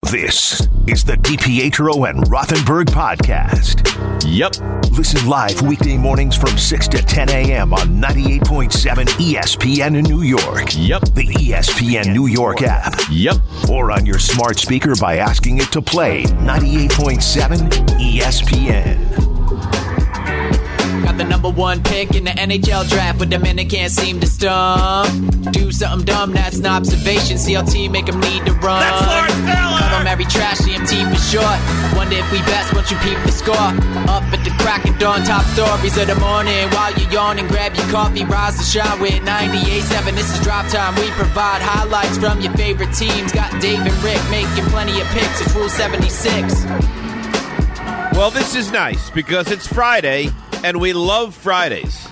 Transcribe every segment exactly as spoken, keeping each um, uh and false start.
This is the DiPietro and Rothenberg podcast. Yep. Listen live weekday mornings from six to ten a.m. on ninety-eight point seven E S P N in New York. Yep. The E S P N New York app. Yep. Or on your smart speaker by asking it to play ninety-eight point seven E S P N. Got the number one pick in the N H L draft, but the men they can't seem to stump. Do something dumb, that's an observation. C L T make them need to run. That's Lawrence Taylor! Call them every trash, C M T for short. Wonder if we best once you peep the score. Up at the crack of dawn, top stories of the morning. While you yawn and grab your coffee, rise to shine with ninety-eight point seven. This is Drop Time. We provide highlights from your favorite teams. Got Dave and Rick making plenty of picks. It's Rule seventy-six. Well, this is nice because it's Friday, and we love Fridays.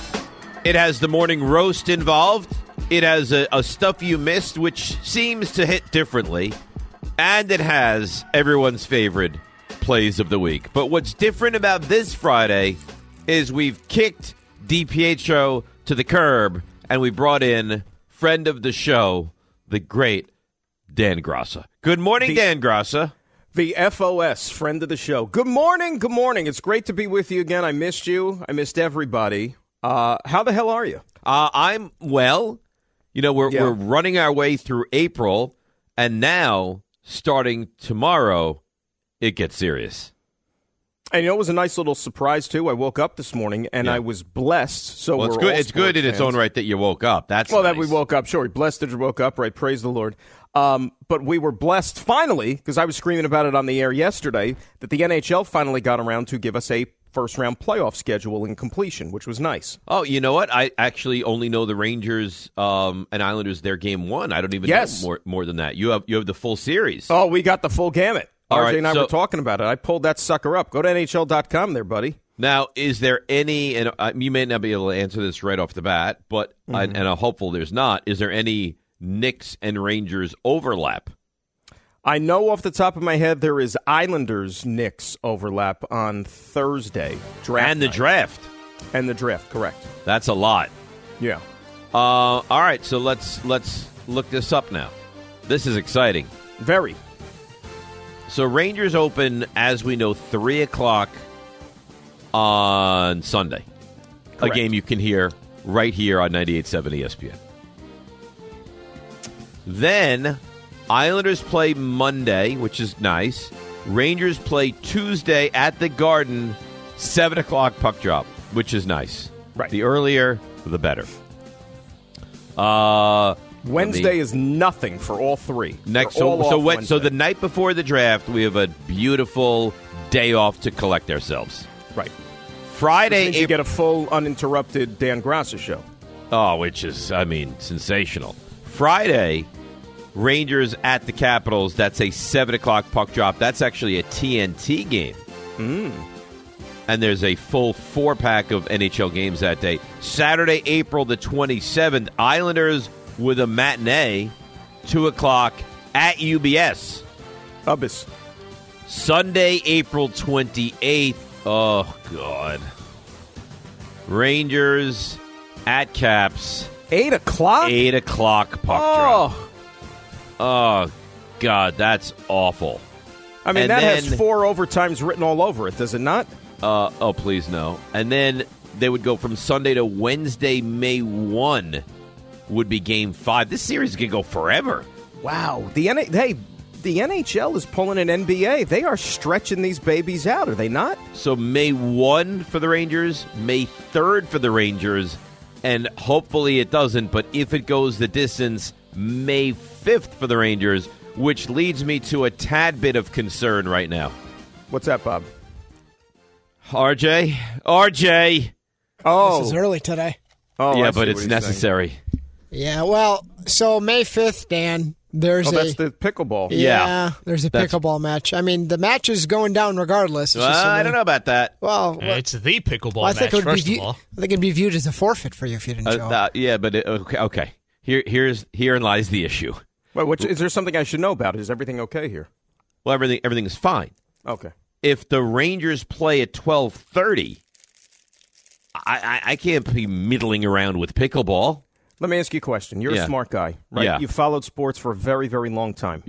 It has the morning roast involved. It has a, a Stuff You Missed, which seems to hit differently. And it has everyone's favorite plays of the week. But what's different about this Friday is we've kicked DiPietro to the curb, and we brought in friend of the show, the great Dan Graca. Good morning, the, Dan Graca. The F O S, friend of the show. Good morning, good morning. It's great to be with you again. I missed you. I missed everybody. Uh, how the hell are you? Uh, I'm well. You know, we're Yeah. we're running our way through April, and now, starting tomorrow, it gets serious. And you know, it was a nice little surprise, too. I woke up this morning, and Yeah. I was blessed. So Well, we're it's good. all It's good in sports its own fans. right that you woke up. That's Well, nice. that we woke up. Sure, blessed that you woke up, right? Praise the Lord. Um, but we were blessed, finally, because I was screaming about it on the air yesterday, that the N H L finally got around to give us a first-round playoff schedule in completion, which was nice. Oh, you know what? I actually only know the Rangers um, and Islanders. Their game one. I don't even Yes. know more more than that. You have you have the full series. Oh, we got the full gamut. All R J right, and I so- were talking about it. I pulled that sucker up. Go to N H L dot com there, buddy. Now, is there any? And uh, you may not be able to answer this right off the bat, but Mm-hmm. I, and I'm hopeful there's not. Is there any Knicks and Rangers overlap? I know off the top of my head there is Islanders-Knicks overlap on Thursday. Draft And the night. draft. And the draft, correct. That's a lot. Yeah. Uh, all right, so let's let's look this up now. This is exciting. Very. So Rangers open, as we know, three o'clock on Sunday. Correct. A game you can hear right here on ninety-eight point seven E S P N. Then Islanders play Monday, which is nice. Rangers play Tuesday at the Garden, seven o'clock puck drop, which is nice. Right. The earlier, the better. Uh, Wednesday me- is nothing for all three. Next, They're all so so, off when, so Wednesday. the night before the draft, we have a beautiful day off to collect ourselves. Right. Friday, Which means you April, get a full, uninterrupted Dan Graca show. oh, which is, I mean, sensational. Friday, Rangers at the Capitals. That's a seven o'clock puck drop. That's actually a T N T game. Mm. And there's a full four pack of N H L games that day. Saturday, April the twenty-seventh, Islanders with a matinee, two o'clock at U B S. Ubbis. Sunday, April twenty-eighth. Oh, God. Rangers at Caps. Eight o'clock? eight o'clock puck drop. Oh. Oh, God, that's awful. I mean, And that then- has four overtimes written all over it, does it not? Uh, oh, please, no. And then they would go from Sunday to Wednesday, May first would be game five. This series could go forever. Wow. The N- hey, the N H L is pulling an N B A. They are stretching these babies out, are they not? So May first for the Rangers, May third for the Rangers, and hopefully it doesn't, but if it goes the distance, May fifth for the Rangers, which leads me to a tad bit of concern right now. What's that, Bob? R J? R J! Oh. This is early today. oh yeah, I see but what it's he's necessary. Yeah, well, so May fifth, Dan, there's saying. Oh, a that's the pickleball. yeah, Yeah. there's a That's- pickleball match. I mean, the match is going down regardless. It's Uh, just a I little- don't know about that. Well, what- It's the pickleball well, I think match, it would be first view- of all. I think it'd be viewed as a forfeit for you if you didn't Uh, show up. uh, yeah, but it, okay, okay. Here, here's herein lies the issue. Wait, which, is there something I should know about? Is everything okay here? Well, everything everything is fine. Okay. If the Rangers play at twelve thirty, I, I I can't be middling around with pickleball. Let me ask you a question. You're Yeah. a smart guy, right? Yeah. You've followed sports for a very, very long time. Yeah.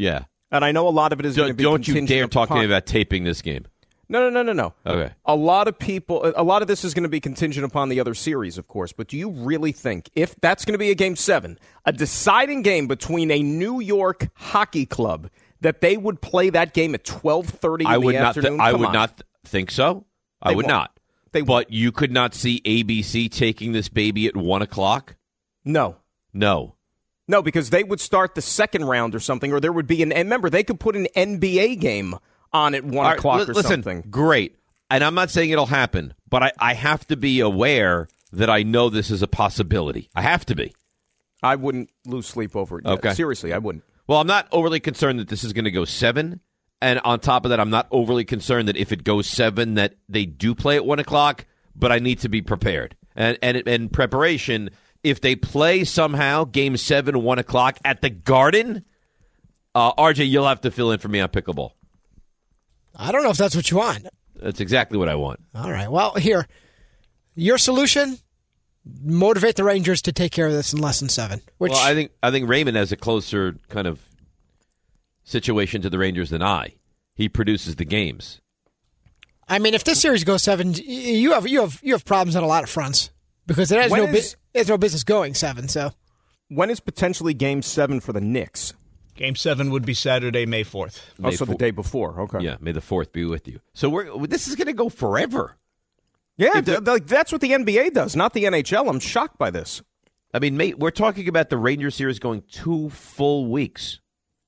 And I know a lot of it is going to be Don't you dare upon... talk to me about taping this game. No, no, no, no, no. Okay. A lot of people, a lot of this is going to be contingent upon the other series, of course. But do you really think, if that's going to be a game seven, a deciding game between a New York hockey club, that they would play that game at twelve thirty in I would the not afternoon? th- I Come would on. not th- think so. I They would won't. not. They but won't. you could not see A B C taking this baby at one o'clock? No. No. No, because they would start the second round or something, or there would be an. And remember, they could put an N B A game on at one All right, o'clock li- or listen, something. Great. And I'm not saying it'll happen, but I, I have to be aware that I know this is a possibility. I have to be. I wouldn't lose sleep over it. Yet. Okay. Seriously, I wouldn't. Well, I'm not overly concerned that this is going to go seven. And on top of that, I'm not overly concerned that if it goes seven, that they do play at one o'clock, but I need to be prepared. And and in preparation, if they play somehow game seven, one o'clock at the Garden, uh, R J, you'll have to fill in for me on pickleball. I don't know if that's what you want. That's exactly what I want. All right. Well, here, your solution: motivate the Rangers to take care of this in less than seven. Which Well, I think I think Raymond has a closer kind of situation to the Rangers than I. He produces the games. I mean, if this series goes seven, you have you have you have problems on a lot of fronts because it has When no bu- is- it has no business going seven. So When is potentially game seven for the Knicks? Game seven would be Saturday, May fourth. Oh, so the four- day before. Okay. Yeah, may the fourth be with you. So we're this is going to go forever. Yeah, If the- th- like that's what the N B A does, not the N H L. I'm shocked by this. I mean, mate, we're talking about the Rangers series going two full weeks.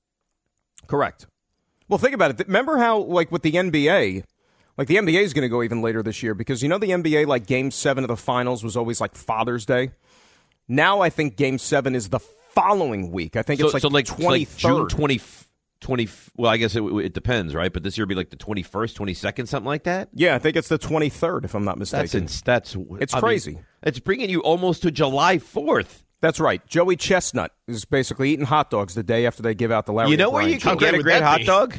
Correct. Well, think about it. Remember how, like, with the N B A, like, the N B A is going to go even later this year because, you know, the N B A, like, game seven of the finals was always, like, Father's Day. Now I think game seven is the following week. I think So, it's like, so like, twenty-third. like June twentieth, twenty. Well, I guess it, it depends, right? But this year would be like the twenty-first, twenty-second, something like that. Yeah, I think it's the twenty-third, if I'm not That's mistaken. ins- that's It's I mean, crazy. it's bringing you almost to July fourth. That's right. Joey Chestnut is basically eating hot dogs the day after they give out the Larry You know where O'Brien you Trophy. can get a would great that hot be? dog?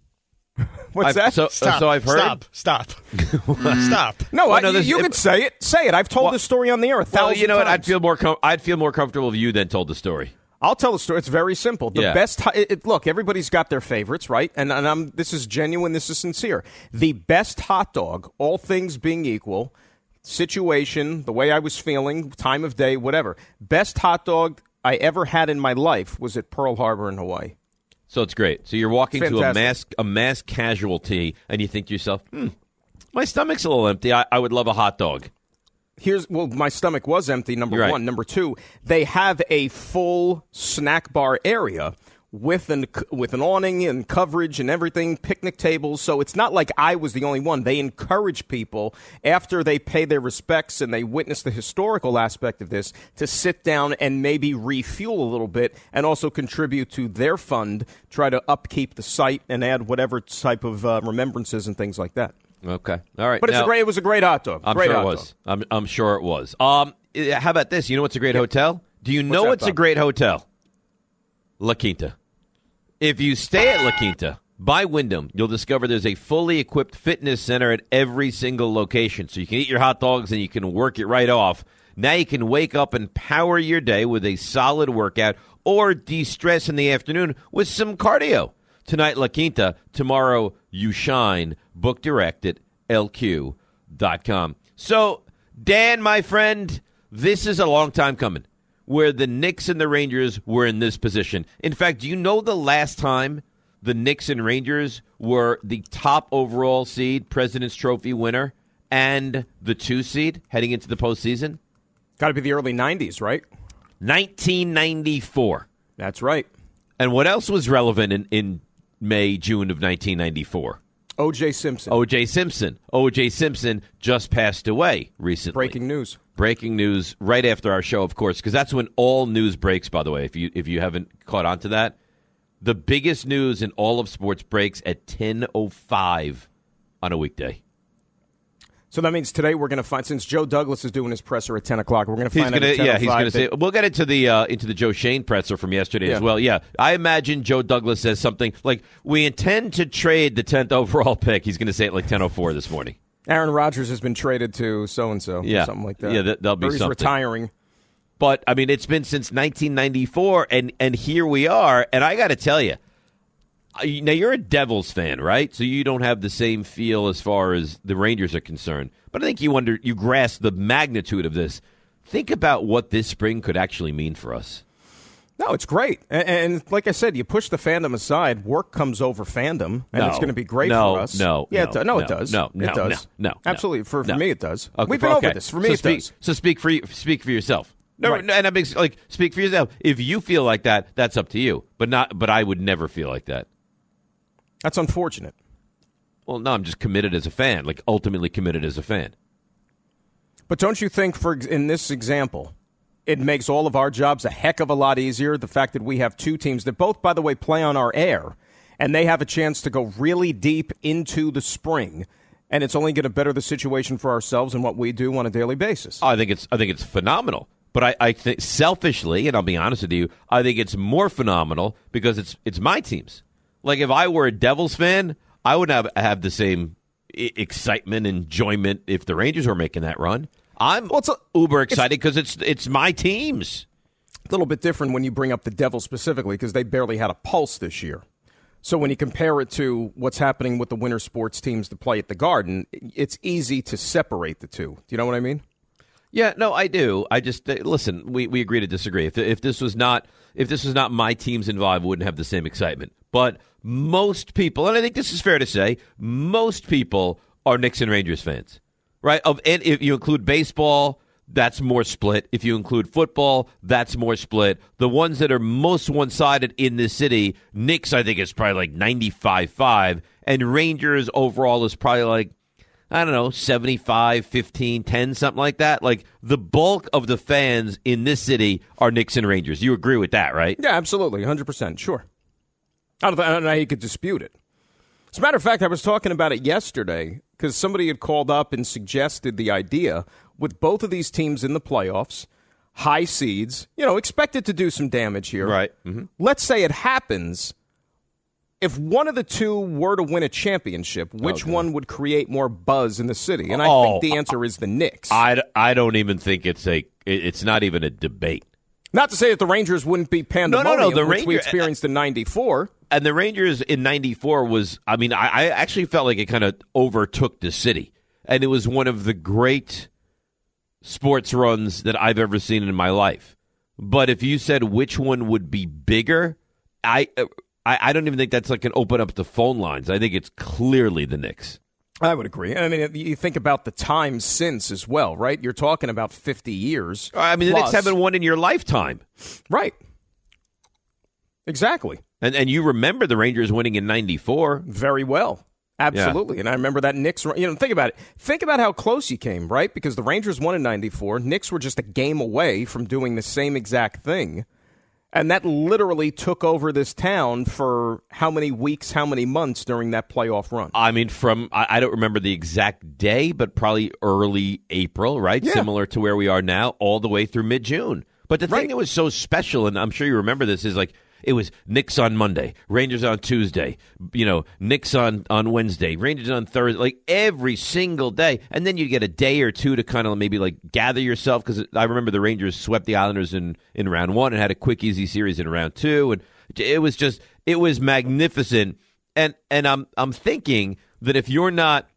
What's I've- that? So, Stop. so I've heard. Stop. Stop. Stop. no, Well, I, no, this- you it- can say it. Say it. I've told Well- this story on the air a thousand Well, you know what? I'd times. feel more. Com- I'd feel more comfortable if you then told the story. I'll tell the story. It's very simple. The Yeah. best. It, it- look, everybody's got their favorites, right? And, and I'm. This is genuine. This is sincere. The best hot dog, all things being equal, situation, the way I was feeling, time of day, whatever. Best hot dog I ever had in my life was at Pearl Harbor in Hawaii. So it's great. So you're walking to a Fantastic. mass a mass casualty, and you think to yourself, "Hmm, my stomach's a little empty. I, I would love a hot dog." Here's well, my stomach was empty. Number You're right. one. Number two, they have a full snack bar area with an with an awning and coverage and everything, picnic tables. So it's not like I was the only one. They encourage people after they pay their respects and they witness the historical aspect of this to sit down and maybe refuel a little bit and also contribute to their fund, try to upkeep the site and add whatever type of uh, remembrances and things like that. Okay, all right. But it's Now- a great. It was a great hot dog. I'm great sure it hot was. dog. I'm, I'm sure it was. Um, eh, how about this? You know what's a great hotel? Do you know that, what's a Bob? great hotel? La Quinta. If you stay at La Quinta by Wyndham, you'll discover there's a fully equipped fitness center at every single location. So you can eat your hot dogs and you can work it right off. Now you can wake up and power your day with a solid workout or de-stress in the afternoon with some cardio. Tonight, La Quinta. Tomorrow, you shine. Book direct at L Q dot com. So, Dan, my friend, this is a long time coming where the Knicks and the Rangers were in this position. In fact, do you know the last time the Knicks and Rangers were the top overall seed, President's Trophy winner, and the two seed heading into the postseason? Got to be the early nineties, right? nineteen ninety-four. That's right. And what else was relevant in, in May, June of nineteen ninety-four? O J Simpson. O J Simpson. O J Simpson just passed away recently. Breaking news. Breaking news right after our show, of course, because that's when all news breaks, by the way, if you if you haven't caught on to that. The biggest news in all of sports breaks at ten oh five on a weekday. So that means today we're going to find, since Joe Douglas is doing his presser at ten o'clock, we're going to He's find gonna, out at yeah, he's going to say. that- We'll get into the uh, into the Joe Shane presser from yesterday as Yeah. well. Yeah, I imagine Joe Douglas says something like, "We intend to trade the tenth overall pick." He's going to say it like ten oh four this morning. Aaron Rodgers has been traded to so-and-so. Yeah. Something like that. Yeah, that- that'll be or he's something. retiring. But I mean, it's been since nineteen ninety-four, and and here we are. And I got to tell you, Now, you're a Devils fan, right? So you don't have the same feel as far as the Rangers are concerned. But I think you under you grasp the magnitude of this. Think about what this spring could actually mean for us. No, it's great. And, and like I said, you push the fandom aside, work comes over fandom, and no, it's going to be great no, for us. No, yeah, no, it, no, no, it does. No, no, it does. no, no, absolutely. For, for no. me, it does. Okay, We've been okay. over this. For me, so it speak, does. So speak for you, speak for yourself. No, right. no, and I'm ex- like speak for yourself. If you feel like that, that's up to you. But not. But I would never feel like that. That's unfortunate. Well, no, I'm just committed as a fan. Like ultimately committed as a fan. But don't you think, for in this example, it makes all of our jobs a heck of a lot easier? The fact that we have two teams that both, by the way, play on our air, and they have a chance to go really deep into the spring, and it's only going to better the situation for ourselves and what we do on a daily basis. I think it's I think it's phenomenal. But I, I think selfishly, and I'll be honest with you, I think it's more phenomenal because it's it's my teams. Like if I were a Devils fan, I would have have the same I- excitement, enjoyment if the Rangers were making that run. I'm well, it's a, uber excited because it's, it's it's my teams. A little bit different when you bring up the Devils specifically because they barely had a pulse this year. So when you compare it to what's happening with the winter sports teams that play at the Garden, it's easy to separate the two. Do you know what I mean? Yeah, no, I do. I just uh, listen. We, we agree to disagree. If if this was not if this was not my teams involved, I wouldn't have the same excitement. But most people, and I think this is fair to say, most people are Knicks and Rangers fans, right? Of and if you include baseball, that's more split. If you include football, that's more split. The ones that are most one-sided in this city, Knicks, I think, is probably like ninety-five five, and Rangers overall is probably like, I don't know, seventy-five, fifteen, ten, something like that. Like, the bulk of the fans in this city are Knicks and Rangers. You agree with that, right? Yeah, absolutely, one hundred percent, sure. I don't, I don't know how you could dispute it. As a matter of fact, I was talking about it yesterday because somebody had called up and suggested the idea with both of these teams in the playoffs, high seeds, you know, expected to do some damage here. Right. Mm-hmm. Let's say it happens. If one of the two were to win a championship, which okay. one would create more buzz in the city? And I oh, think the answer is the Knicks. I, I don't even think it's a it's not even a debate. Not to say that the Rangers wouldn't be pandemonium, no, no, no, the which Ranger, we experienced in ninety-four. And the Rangers in ninety-four was, I mean, I, I actually felt like it kind of overtook the city. And it was one of the great sports runs that I've ever seen in my life. But if you said which one would be bigger, I... I, I don't even think that's like an open up the phone lines. I think it's clearly the Knicks. I would agree. I mean, you think about the time since as well, right? You're talking about fifty years. I mean, plus. the Knicks haven't won in your lifetime. Right. Exactly. And and you remember the Rangers winning in ninety-four. Very well. Absolutely. Yeah. And I remember that Knicks, you know, think about it. Think about how close you came, right? Because the Rangers won in ninety-four. Knicks were just a game away from doing the same exact thing. And that literally took over this town for how many weeks, how many months during that playoff run? I mean, from, I, I don't remember the exact day, but probably early April, right? Yeah. Similar to where we are now, all the way through mid-June. But the thing Right. that was so special, and I'm sure you remember this, is like, it was Knicks on Monday, Rangers on Tuesday, you know, Knicks on, on Wednesday, Rangers on Thursday, like every single day. And then you get a day or two to kind of maybe like gather yourself because I remember the Rangers swept the Islanders in, in round one and had a quick, easy series in round two. And it was just, it was magnificent. And and I'm I'm thinking that if you're not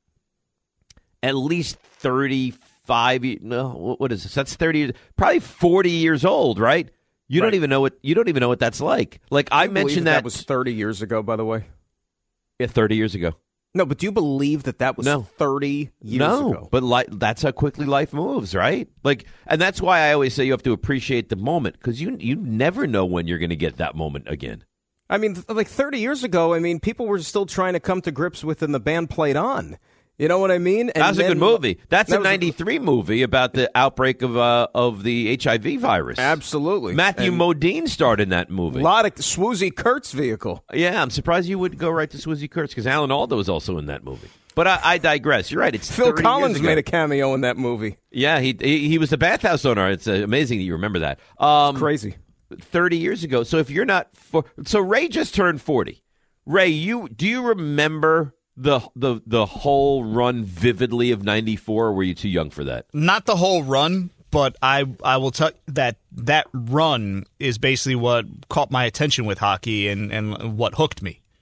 at least thirty-five, no, what is this? That's thirty, probably forty years old, right? You Right. don't even know what you don't even know what that's like. Like I Do you believe mentioned that, that, that was thirty years ago, by the way. yeah, thirty years ago. No, but do you believe that that was No. thirty years no, ago? but li- that's how quickly life moves, right? Like, and that's why I always say you have to appreciate the moment because you you never know when you're going to get that moment again. I mean, th- like thirty years ago, I mean, people were still trying to come to grips with and the band played on. You know what I mean? And That was a then- good movie. That's that a was ninety-three movie about the outbreak of uh, of the H I V virus. Absolutely. Matthew And Modine starred in that movie. a lot of Swoozie Kurt's vehicle. Yeah, I'm surprised you would go right to Swizzy Kurtz because Alan Alda was also in that movie. But I, I digress. You're right. It's Phil thirty years Collins ago. made a cameo in that movie. Yeah, he, he he was the bathhouse owner. It's uh, amazing that you remember that. Um, Crazy. thirty years ago. So if you're not for, so Ray just turned forty. Ray, you do you remember the the the whole run vividly of ninety-four? Or were you too young for that? Not the whole run, but I I will tell you that that run is basically what caught my attention with hockey and, and what hooked me.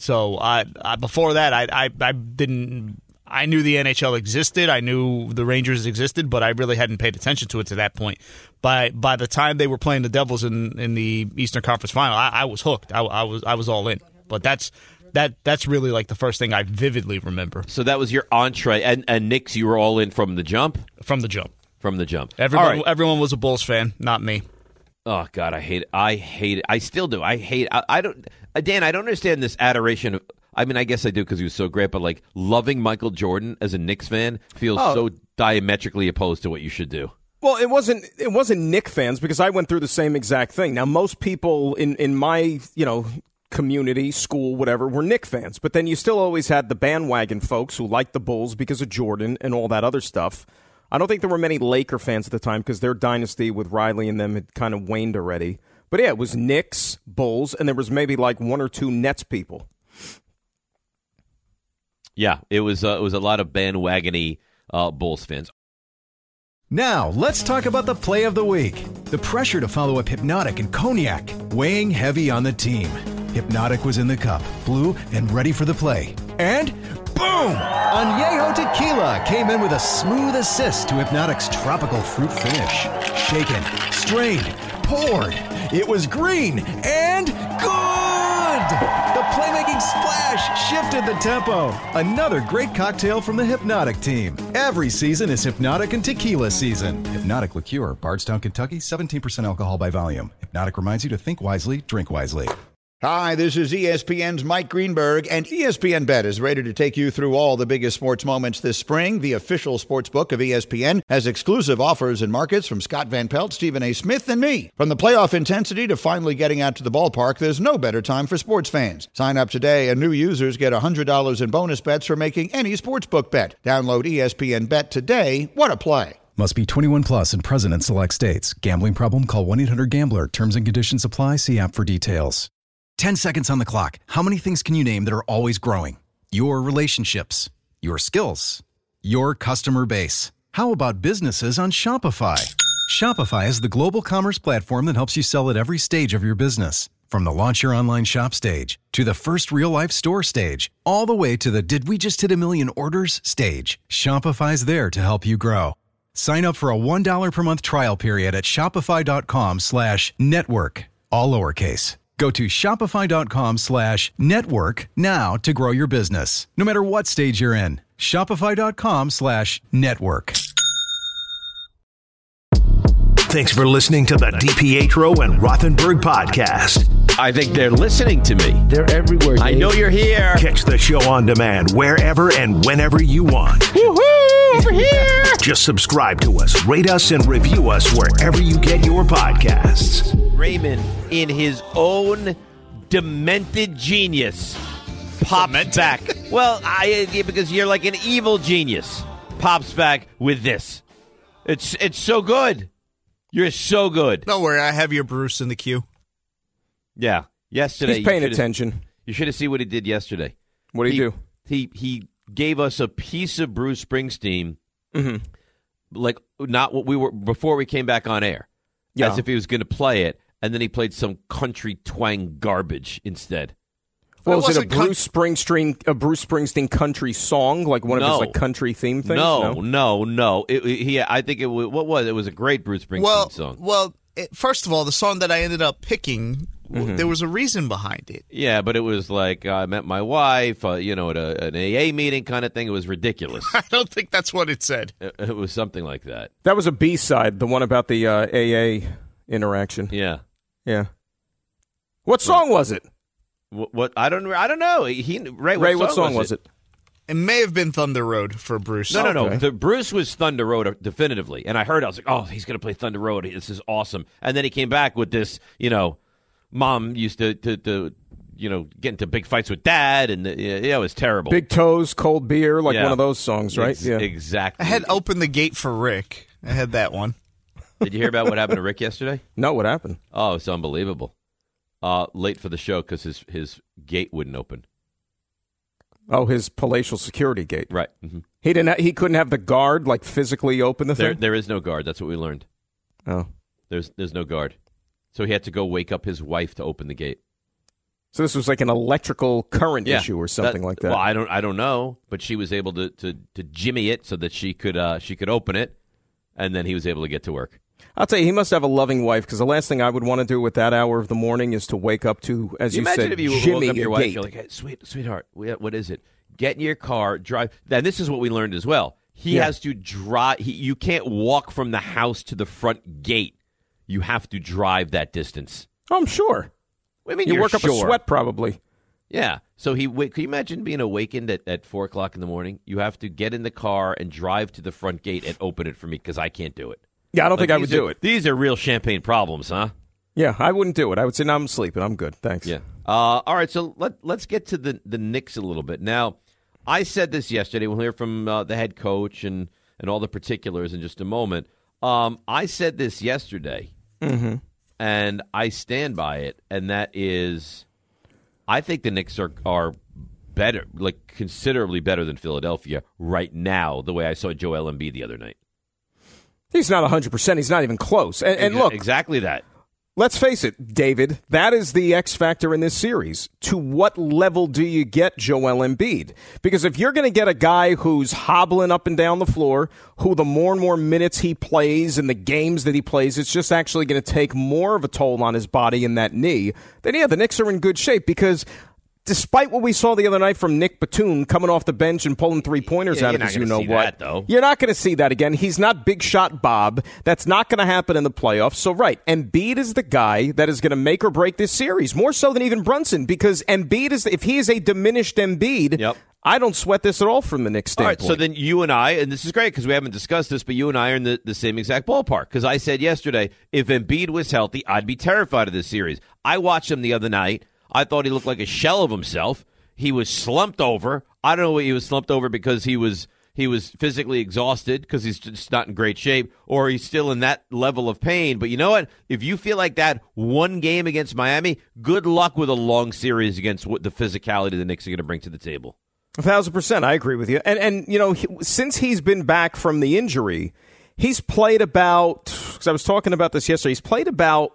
So I, I before that, I, I I didn't. I knew the N H L existed. I knew the Rangers existed, but I really hadn't paid attention to it to that point. By by the time they were playing the Devils in, in the Eastern Conference Final, I, I was hooked. I, I was I was all in. But that's that that's really like the first thing I vividly remember. So that was your entree, and and Knicks, you were all in from the jump. From the jump. From the jump. Everyone, all right. everyone was a Bulls fan, not me. Oh God, I hate it. I hate it. I still do. I hate. I, I don't. Uh, Dan, I don't understand this adoration of. I mean, I guess I do because he was so great, but like loving Michael Jordan as a Knicks fan feels oh. so diametrically opposed to what you should do. Well, it wasn't it wasn't Knicks fans because I went through the same exact thing. Now, most people in, in my, you know, community, school, whatever, were Knicks fans. But then you still always had the bandwagon folks who liked the Bulls because of Jordan and all that other stuff. I don't think there were many Laker fans at the time because their dynasty with Riley and them had kind of waned already. But yeah, it was Knicks, Bulls, and there was maybe like one or two Nets people. Yeah, it was uh, it was a lot of bandwagony uh, Bulls fans. Now, let's talk about the play of the week. The pressure to follow up Hypnotic and Cognac, weighing heavy on the team. Hypnotic was in the cup, blue, and ready for the play. And boom! Añejo Tequila came in with a smooth assist to Hypnotic's tropical fruit finish. Shaken, strained, poured. It was green and good! The playmaking splash shifted the tempo. Another great cocktail from the Hypnotic team. Every season is Hypnotic and Tequila season. Hypnotic Liqueur, Bardstown, Kentucky, seventeen percent alcohol by volume. Hypnotic reminds you to think wisely, drink wisely. Hi, this is E S P N's Mike Greenberg, and E S P N Bet is ready to take you through all the biggest sports moments this spring. The official sports book of E S P N has exclusive offers and markets from Scott Van Pelt, Stephen A. Smith, and me. From the playoff intensity to finally getting out to the ballpark, there's no better time for sports fans. Sign up today, and new users get one hundred dollars in bonus bets for making any sportsbook bet. Download E S P N Bet today. What a play. Must be twenty-one plus and present in select states. Gambling problem? Call one eight hundred gambler. Terms and conditions apply. See app for details. Ten seconds on the clock. How many things can you name that are always growing? Your relationships, your skills, your customer base. How about businesses on Shopify? Shopify is the global commerce platform that helps you sell at every stage of your business. From the launch your online shop stage to the first real life store stage, all the way to the did we just hit a million orders stage. Shopify's there to help you grow. Sign up for a one dollar per month trial period at shopify.com slash network, all lowercase. Go to shopify.com slash network now to grow your business. No matter what stage you're in, shopify.com slash network. Thanks for listening to the DiPietro and Rothenberg podcast. I think they're listening to me. They're everywhere, Dave. I know you're here. Catch the show on demand wherever and whenever you want. Woohoo! Over here! Just subscribe to us, rate us, and review us wherever you get your podcasts. Raymond, in his own demented genius, pops Demented? back. Well, I because you're like an evil genius. Pops back with this. It's it's so good. You're so good. Don't worry, I have your Bruce in the queue. Yeah. Yesterday, He's paying you attention. You should have seen what he did yesterday. What did he, he do? He he gave us a piece of Bruce Springsteen, Mm-hmm. like not what we were before we came back on air, Yeah. as if he was going to play it, and then he played some country twang garbage instead. Well, It was it a wasn't con- Bruce Springsteen a Bruce Springsteen country song, like one of No. his like country theme things? No, no, no. It, it- he, I think it was, what was it? It was a great Bruce Springsteen Well, song. well, it, first of all, the song that I ended up picking, w there was a reason behind it. Yeah, but it was like uh, I met my wife, uh, you know, at a, an A A meeting kind of thing. It was ridiculous. I don't think that's what it said. it, it was something like that. That was a B side, the one about the uh, A A interaction. Yeah. Yeah. What song was it? What, what I don't I don't know. He Ray, what Ray, song what song was was it? It may have been Thunder Road for Bruce. No, no, no. Okay. The Bruce was Thunder Road definitively, and I heard I was like, "Oh, he's going to play Thunder Road. This is awesome." And then he came back with this, you know, mom used to, to, to you know, get into big fights with dad, and the, yeah, it was terrible. Big Toes, Cold Beer, like Yeah. one of those songs, right? Ex- yeah. exactly. I had Open the Gate for Rick. I had that one. Did you hear about what happened to Rick yesterday? No, what happened? Oh, it's unbelievable. Uh, late for the show because his his gate wouldn't open. Oh, his palatial security gate. Right. Mm-hmm. He didn't. Ha- he couldn't have the guard like physically open the There, thing. there is no guard. That's what we learned. Oh, There's there's no guard, so he had to go wake up his wife to open the gate. So this was like an electrical current Yeah, issue or something like that. Well, I don't, I don't know, but she was able to, to, to jimmy it so that she could, uh, she could open it, and then he was able to get to work. I'll tell you, he must have a loving wife, because the last thing I would want to do with that hour of the morning is to wake up to, as you, you imagine said, if you jimmy woke up your a wife, gate. you're like, hey, sweet, sweetheart, what is it? Get in your car, drive. And this is what we learned as well. He Yeah. has to drive. He, you can't walk from the house to the front gate. You have to drive that distance. Oh, I'm sure. I mean, You you're work up a sure. sweat, probably. Yeah. So he. Can you imagine being awakened at, at four o'clock in the morning? You have to get in the car and drive to the front gate and open it for me because I can't do it. Yeah, I don't Like, think I would these are- do it. These are real champagne problems, huh? Yeah, I wouldn't do it. I would say, no, I'm sleeping. I'm good. Thanks. Yeah. Uh, all right. So let let's get to the the Knicks a little bit now. I said this yesterday. We'll hear from uh, the head coach and and all the particulars in just a moment. Um, I said this yesterday, Mm-hmm. and I stand by it. And that is, I think the Knicks are are better, like considerably better than Philadelphia right now. The way I saw Joel Embiid the other night. He's not one hundred percent. He's not even close. And, and Exa- look, exactly that. let's face it, David, that is the X factor in this series. To what level do you get Joel Embiid? Because if you're going to get a guy who's hobbling up and down the floor, who the more and more minutes he plays and the games that he plays, it's just actually going to take more of a toll on his body and that knee, then yeah, the Knicks are in good shape because despite what we saw the other night from Nick Batum coming off the bench and pulling three-pointers Yeah, out you're of not his you gonna know see what, that, though. you're not going to see that again. He's not big shot Bob. That's not going to happen in the playoffs. So, right, Embiid is the guy that is going to make or break this series, more so than even Brunson, because Embiid is, if he is a diminished Embiid, Yep. I don't sweat this at all from the Knicks All standpoint. right, so then you and I, and this is great because we haven't discussed this, but you and I are in the, the same exact ballpark. Because I said yesterday, if Embiid was healthy, I'd be terrified of this series. I watched him the other night. I thought he looked like a shell of himself. He was slumped over. I don't know what he was slumped over because he was he was physically exhausted because he's just not in great shape, or he's still in that level of pain. But you know what? If you feel like that one game against Miami, good luck with a long series against what the physicality the Knicks are going to bring to the table. A thousand percent, I agree with you. And and you know, he, since he's been back from the injury, he's played about. Because I was talking about this yesterday. He's played about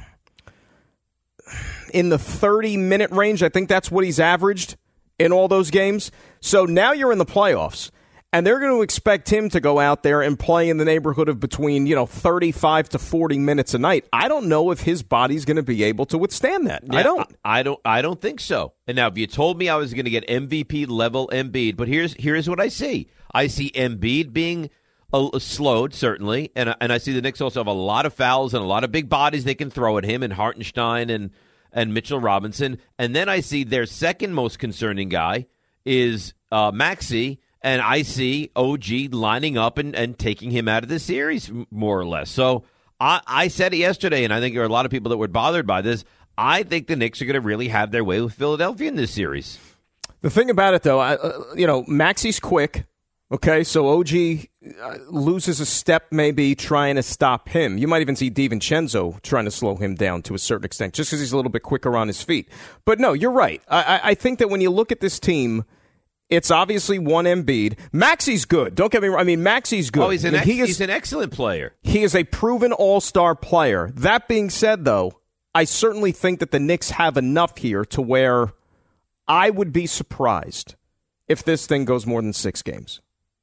in the thirty minute range. I think that's what he's averaged in all those games. So now you're in the playoffs, and they're going to expect him to go out there and play in the neighborhood of between you know thirty-five to forty minutes a night. I don't know if his body's going to be able to withstand that. Yeah, I don't. I, I don't. I don't think so. And now, if you told me I was going to get M V P level Embiid, but here's here's what I see. I see Embiid being a, a slowed certainly, and and I see the Knicks also have a lot of fouls and a lot of big bodies they can throw at him, and Hartenstein and and Mitchell Robinson. And then I see their second most concerning guy is uh, Maxey. And I see O G lining up and, and taking him out of the series, more or less. So I, I said it yesterday, and I think there are a lot of people that were bothered by this. I think the Knicks are going to really have their way with Philadelphia in this series. The thing about it, though, I, uh, you know, Maxey's quick. Okay, so O G uh, loses a step maybe trying to stop him. You might even see DiVincenzo trying to slow him down to a certain extent, just because he's a little bit quicker on his feet. But no, you're right. I, I, I think that when you look at this team, it's obviously one Embiid. Maxey's good. Don't get me wrong. I mean, Maxey's good. Oh, he's an, I mean, ex- he is, he's an excellent player. He is a proven all-star player. That being said, though, I certainly think that the Knicks have enough here to where I would be surprised if this thing goes more than six games.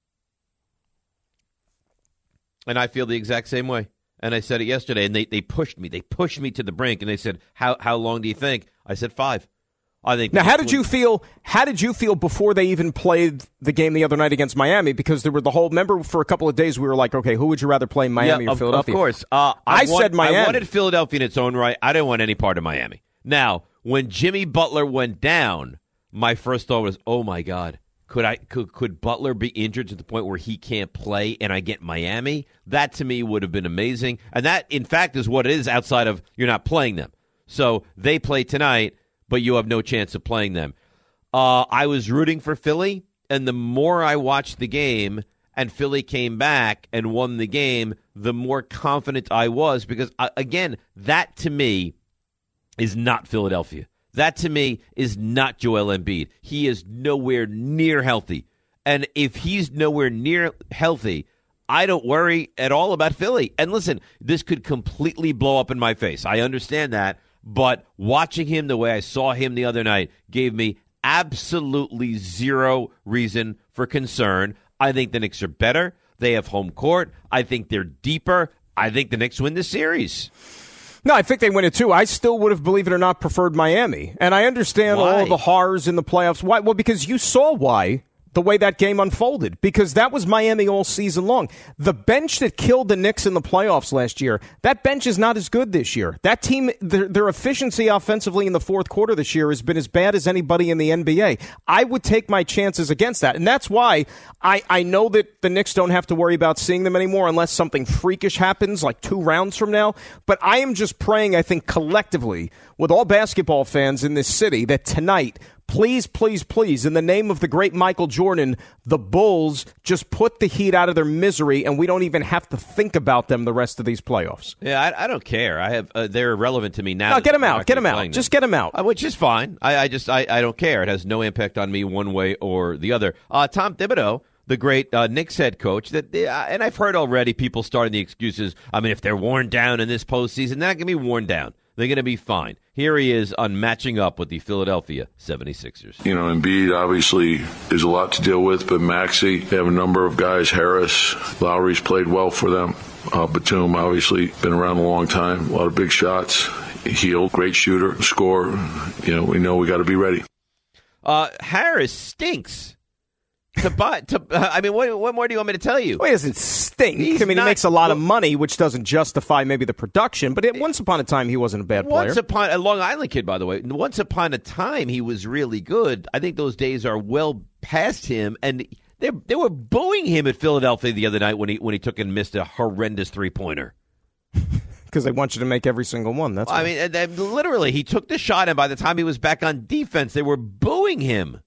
And I feel the exact same way. And I said it yesterday, and they, they pushed me. They pushed me to the brink, and they said, how how long do you think? I said five. I think. Now, how did you feel? How did you feel before they even played the game the other night against Miami? Because there were the whole. Remember, for a couple of days, we were like, okay, who would you rather play, Miami yeah, or of, Philadelphia? Of course. Uh, I, I want, said Miami. I wanted Philadelphia in its own right. I didn't want any part of Miami. Now, when Jimmy Butler went down, my first thought was, oh my God. Could I could could Butler be injured to the point where he can't play and I get Miami? That to me would have been amazing. And that, in fact, is what it is outside of you're not playing them. So they play tonight, but you have no chance of playing them. Uh, I was rooting for Philly, and the more I watched the game and Philly came back and won the game, the more confident I was because, uh, again, that to me is not Philadelphia. That, to me, is not Joel Embiid. He is nowhere near healthy. And if he's nowhere near healthy, I don't worry at all about Philly. And listen, this could completely blow up in my face. I understand that. but watching him the way I saw him the other night gave me absolutely zero reason for concern. I think the Knicks are better. They have home court. I think they're deeper. I think the Knicks win the series. No, I think they win it too. I still would have, believe it or not, preferred Miami. And I understand Why? all of the horrors in the playoffs. Why? Well, because you saw why. The way that game unfolded, because that was Miami all season long. The bench that killed the Knicks in the playoffs last year, that bench is not as good this year. That team, their, their efficiency offensively in the fourth quarter this year has been as bad as anybody in the N B A. I would take my chances against that, and that's why I, I know that the Knicks don't have to worry about seeing them anymore unless something freakish happens, like two rounds from now. But I am just praying, I think, collectively, with all basketball fans in this city, that tonight, please, please, please, in the name of the great Michael Jordan, the Bulls just put the Heat out of their misery, and we don't even have to think about them the rest of these playoffs. Yeah, I, I don't care. I have uh, they're irrelevant to me now. No, get them out. Get them out. Just get them out. Uh, which is fine. I, I just I, I don't care. It has no impact on me one way or the other. Uh, Tom Thibodeau, the great uh, Knicks head coach, that uh, and I've heard already people starting the excuses. I mean, if they're worn down in this postseason, they're not going to be worn down. They're going to be fine. Here he is on matching up with the Philadelphia seventy-sixers. You know, Embiid obviously is a lot to deal with, but Maxey, they have a number of guys. Harris, Lowry's played well for them. Uh, Batum, obviously, been around a long time. A lot of big shots. Heel, great shooter, scorer. You know, we know we got to be ready. Uh, Harris stinks. To buy, to, uh, I mean, what, what more do you want me to tell you? Well, he doesn't stink. He's I mean, not, he makes a lot well, of money, which doesn't justify maybe the production. But it, once upon a time, he wasn't a bad player. Once upon a Long Island kid, by the way. Once upon a time, he was really good. I think those days are well past him, and they they were booing him at Philadelphia the other night when he when he took and missed a horrendous three pointer. Because they want you to make every single one. That's. I mean, they, literally, he took the shot, and by the time he was back on defense, they were booing him.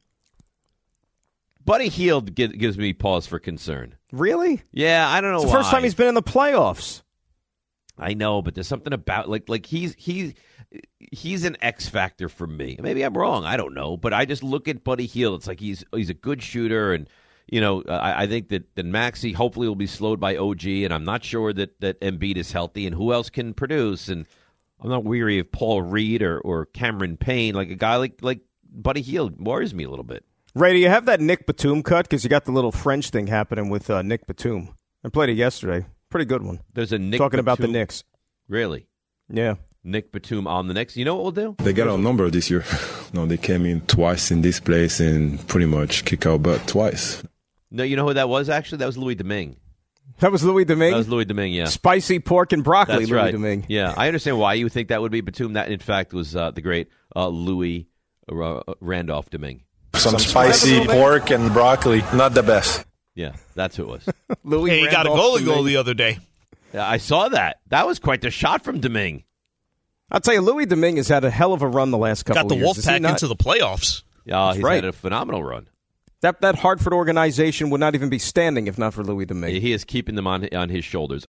Buddy Hield gives me pause for concern. Really? Yeah, I don't know it's why. the first time he's been in the playoffs. I know, but there's something about like like he's he's he's an X factor for me. Maybe I'm wrong. I don't know, but I just look at Buddy Hield. It's like he's he's a good shooter, and you know I, I think that that Maxey hopefully will be slowed by O G, and I'm not sure that that Embiid is healthy, and who else can produce. And I'm not weary of Paul Reed or or Cameron Payne. Like a guy like like Buddy Hield worries me a little bit. Ray, do you have that Nick Batum cut? Because you got the little French thing happening with uh, Nick Batum. I played it yesterday. Pretty good one. There's a Nick Talking Batum. about the Knicks. Really? Yeah. Nick Batum on the Knicks. You know what we'll do? They got our number this year. No, they came in twice in this place and pretty much kick our butt twice. No, you know who that was, actually? That was Louis Domingue. That was Louis Domingue? That was Louis Domingue, yeah. Spicy pork and broccoli, That's Louis right. Domingue. Yeah, I understand why you think that would be Batum. That, in fact, was uh, the great uh, Louis uh, Randolph Domingue. Some spicy pork and broccoli, not the best. Yeah, that's who it was. Louis Hey, he got a goalie goal the other day. Yeah, I saw that. That was quite the shot from Domingue. I'll tell you, Louis Domingue has had a hell of a run the last couple Got the of years. Wolfpack into the playoffs. Yeah, he's right. had a phenomenal run. That that Hartford organization would not even be standing if not for Louis Domingue. He is keeping them on on his shoulders.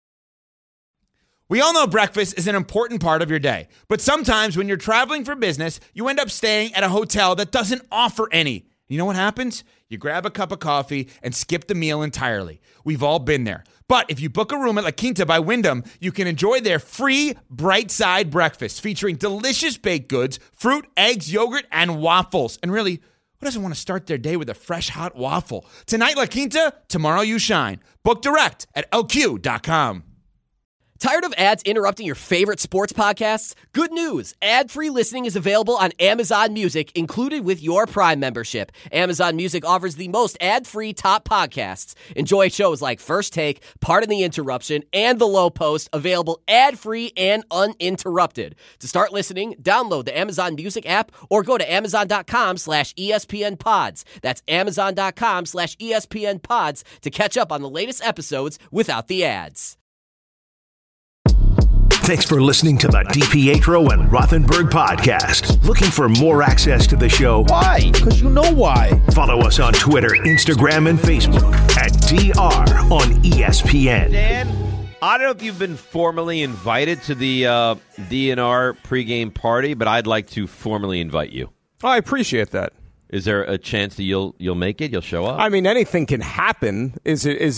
We all know breakfast is an important part of your day, but sometimes when you're traveling for business, you end up staying at a hotel that doesn't offer any. You know what happens? You grab a cup of coffee and skip the meal entirely. We've all been there. But if you book a room at La Quinta by Wyndham, you can enjoy their free Bright Side breakfast featuring delicious baked goods, fruit, eggs, yogurt, and waffles. And really, who doesn't want to start their day with a fresh, hot waffle? Tonight, La Quinta, tomorrow you shine. Book direct at L Q dot com. Tired of ads interrupting your favorite sports podcasts? Good news. Ad-free listening is available on Amazon Music, included with your Prime membership. Amazon Music offers the most ad-free top podcasts. Enjoy shows like First Take, Pardon the Interruption, and The Low Post, available ad-free and uninterrupted. To start listening, download the Amazon Music app or go to amazon.com slash ESPN pods. That's amazon.com slash ESPN pods to catch up on the latest episodes without the ads. Thanks for listening to the DiPietro and Rothenberg podcast. Looking for more access to the show? Why? Because you know why. Follow us on Twitter, Instagram, and Facebook at D R on E S P N. Dan, I don't know if you've been formally invited to the uh, D N R pregame party, but I'd like to formally invite you. Oh, I appreciate that. Is there a chance that you'll you'll make it? You'll show up? I mean, anything can happen. Is it? Is it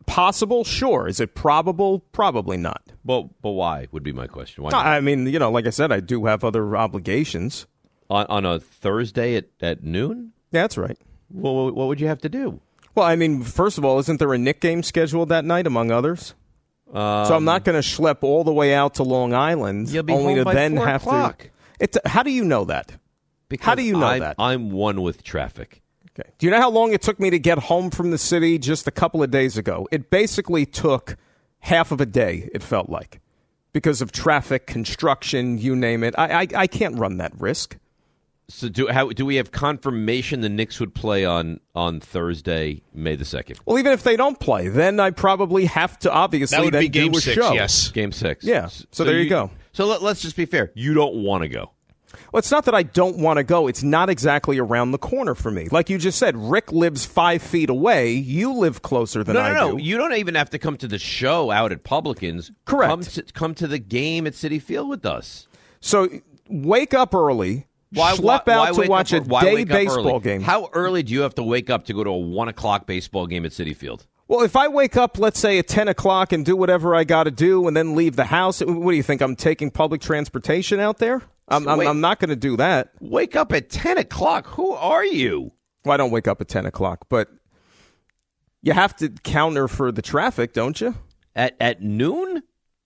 possible? Sure. Is it probable? Probably not. Well, but why would be my question. Why not? I mean, you know, like I said, I do have other obligations. On, on a Thursday at, at noon? Yeah, that's right. Well, what would you have to do? Well, I mean, first of all, isn't there a Knick game scheduled that night, among others? Um, so I'm not going to schlep all the way out to Long Island, You'll be only home to by then four have o'clock. to. It's, how do you know that? Because how do you know I'm, that? I'm one with traffic. Okay. Do you know how long it took me to get home from the city just a couple of days ago? It basically took half of a day, it felt like, because of traffic, construction, you name it. I I, I can't run that risk. So do how do we have confirmation the Knicks would play on, on Thursday, May the second? Well, even if they don't play, then I probably have to obviously That would then be game do a six, show. yes. Game six. Yeah. So, So there you, you- go. So let, let's just be fair. You don't want to go. Well, it's not that I don't want to go. It's not exactly around the corner for me. Like you just said, Rick lives five feet away. You live closer than no, I no, no. do. You don't even have to come to the show out at Publicans. Correct. Come to, come to the game at Citi Field with us. So wake up early. Why, schlep why, out why to wake watch up, a why day wake up baseball early? game. How early do you have to wake up to go to a one o'clock baseball game at Citi Field? Well, if I wake up, let's say, at ten o'clock and do whatever I got to do and then leave the house, what do you think? I'm taking public transportation out there? I'm, I'm, Wait. I'm not going to do that. Wake up at ten o'clock? Who are you? Well, I don't wake up at ten o'clock, but you have to counter for the traffic, don't you? At at noon?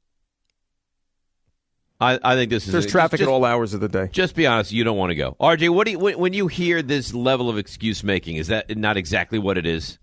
I, I think this is... There's traffic just, at all hours of the day. Just be honest, you don't want to go. R J, what do you, when, when you hear this level of excuse making, is that not exactly what it is?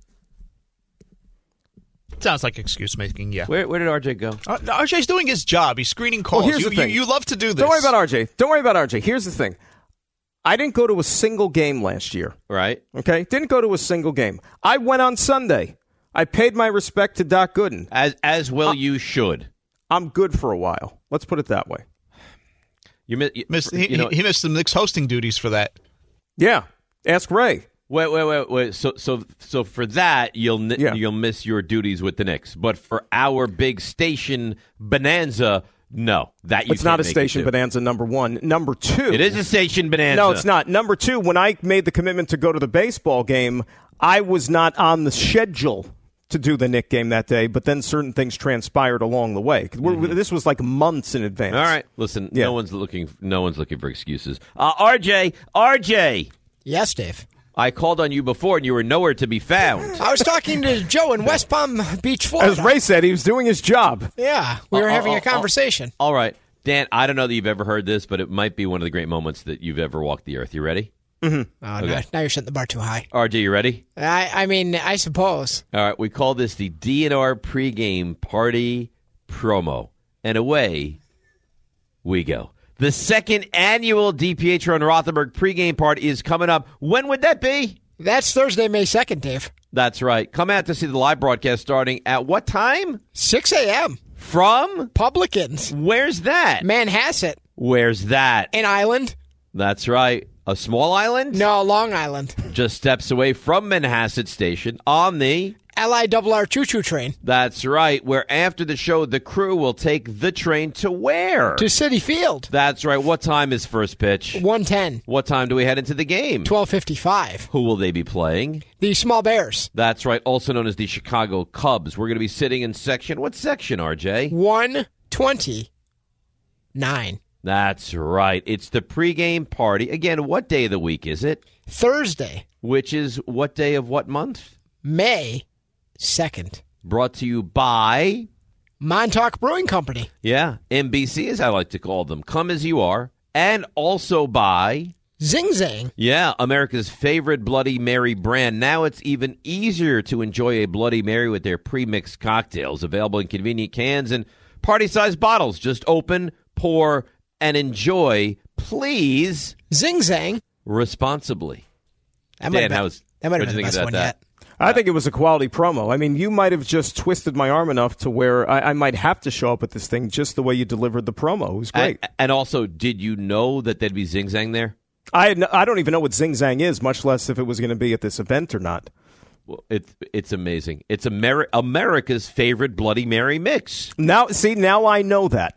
Sounds like excuse making, yeah. Where, where did R J go? Uh, R J's doing his job. He's screening calls. Well, here's you, the thing. You, you love to do this. Don't worry about R J. Don't worry about R J. Here's the thing. I didn't go to a single game last year. Right. Okay? Didn't go to a single game. I went on Sunday. I paid my respect to Doc Gooden. As as well uh, you should. I'm good for a while. Let's put it that way. You, miss, you, missed, he, you know, he missed some Knicks hosting duties for that. Yeah. Ask Ray. Wait, wait, wait, wait. So, so, so for that, you'll Yeah. you'll miss your duties with the Knicks. But for our big station bonanza, no, that you It's not a can't make station it to. bonanza, number one. Number two. It is a station bonanza. No, it's not. Number two, when I made the commitment to go to the baseball game, I was not on the schedule to do the Knick game that day, but then certain things transpired along the way. Mm-hmm. This was like months in advance. All right, listen. Yeah. No one's looking. No one's looking for excuses. Uh, R J, R J. Yes, Dave. I called on you before, and you were nowhere to be found. I was talking to Joe in West Palm Beach, Florida. As Ray said, he was doing his job. Yeah, we were Uh, having uh, a conversation. Uh, all right, Dan. I don't know that you've ever heard this, but it might be one of the great moments that you've ever walked the earth. You ready? Mm-hmm. Oh, Okay. no, now you're setting the bar too high. R J, you ready? I, I mean, I suppose. All right, we call this the D N R pregame party promo, and away we go. The second annual DiPietro and Rothenberg pregame party is coming up. When would that be? That's Thursday, May second, Dave. That's right. Come out to see the live broadcast starting at what time? six a.m. From? Publicans. Where's that? Manhasset. Where's that? An island. That's right. A small island? No, Long Island. Just steps away from Manhasset Station on the L I R R choo-choo train. That's right, where after the show, the crew will take the train to where? To Citi Field. That's right. What time is first pitch? one ten. What time do we head into the game? twelve fifty-five. Who will they be playing? The Small Bears. That's right, also known as the Chicago Cubs. We're going to be sitting in section, what section, R J? one twenty-nine. That's right. It's the pregame party. Again, what day of the week is it? Thursday. Which is what day of what month? May second. Brought to you by Montauk Brewing Company. Yeah, M B C, as I like to call them. Come as you are. And also by Zing Zang. Yeah, America's favorite Bloody Mary brand. Now it's even easier to enjoy a Bloody Mary with their pre-mixed cocktails, available in convenient cans and party-sized bottles. Just open, pour, and enjoy. Please Zing Zang. responsibly. That might Dan, have how been, was, that might what have do been you the think best about one that? yet. I think it was a quality promo. I mean, you might have just twisted my arm enough to where I, I might have to show up at this thing just the way you delivered the promo. It was great. And, and also, did you know that there'd be Zing Zang there? I had no, I don't even know what Zing Zang is, much less if it was going to be at this event or not. Well, it's it's amazing. It's Ameri- America's favorite Bloody Mary mix. Now, see, now I know that.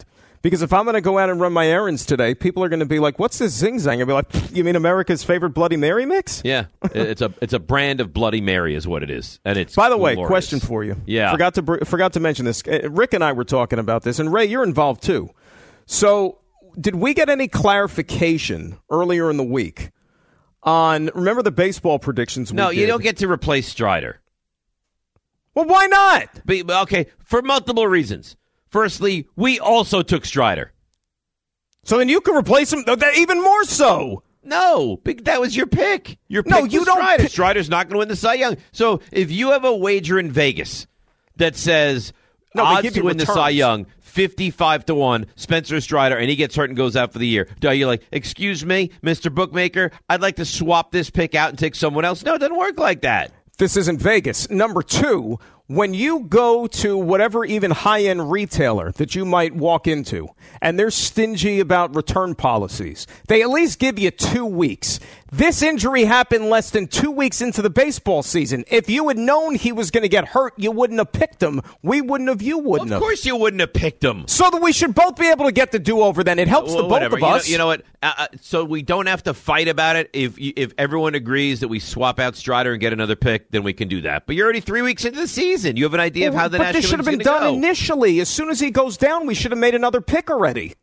Because if I'm going to go out and run my errands today, people are going to be like, what's this Zing Zang? I'll be like, you mean America's favorite Bloody Mary mix? Yeah, it's a it's a brand of Bloody Mary is what it is. And it's By the way, glorious. question for you. Yeah. Forgot to br- forgot to mention this. Uh, Rick and I were talking about this, and Ray, you're involved too. So did we get any clarification earlier in the week on, remember the baseball predictions we No, did? you don't get to replace Strider. Well, why not? But, okay, for multiple reasons. Firstly, we also took Strider. So then you can replace him, that even more so. No, big- that was your pick. Your pick No, was you don't Strider. pick- Strider's not going to win the Cy Young. So if you have a wager in Vegas that says No, they odds give to you win the Cy returns. Young, fifty-five to one, Spencer Strider, and he gets hurt and goes out for the year, are you like, excuse me, Mister Bookmaker, I'd like to swap this pick out and take someone else? No, it doesn't work like that. This isn't Vegas. Number two, when you go to whatever even high-end retailer that you might walk into, and they're stingy about return policies, they at least give you two weeks. This injury happened less than two weeks into the baseball season. If you had known he was going to get hurt, you wouldn't have picked him. We wouldn't have. You wouldn't Of have. course you wouldn't have picked him. So that we should both be able to get the do-over then. It helps Well, the both whatever. of You know- us. You know, what? Uh, uh, so we don't have to fight about it. If you- if everyone agrees that we swap out Strider and get another pick, then we can do that. But you're already three weeks into the season. You have an idea of how the but National this should have League's been gonna done go. initially. As soon as he goes down, we should have made another pick already.